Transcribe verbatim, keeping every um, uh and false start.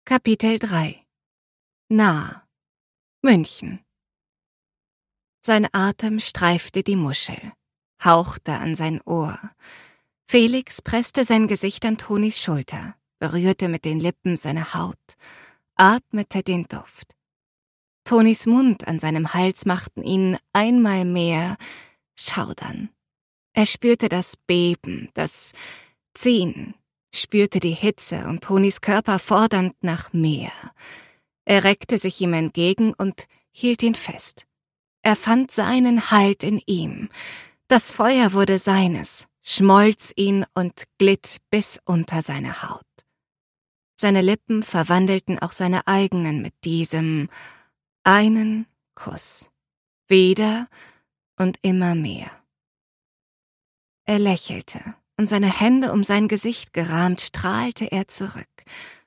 Kapitel drei. Nah. München. Sein Atem streifte die Muschel, hauchte an sein Ohr. Felix presste sein Gesicht an Tonis Schulter, berührte mit den Lippen seine Haut, atmete den Duft. Tonis Mund an seinem Hals machten ihn einmal mehr schaudern. Er spürte das Beben, das Ziehen, spürte die Hitze und Tonis Körper fordernd nach mehr. Er reckte sich ihm entgegen und hielt ihn fest. Er fand seinen Halt in ihm. Das Feuer wurde seines, schmolz ihn und glitt bis unter seine Haut. Seine Lippen verwandelten auch seine eigenen mit diesem einen Kuss. Wieder und immer mehr. Er lächelte, und seine Hände um sein Gesicht gerahmt strahlte er zurück.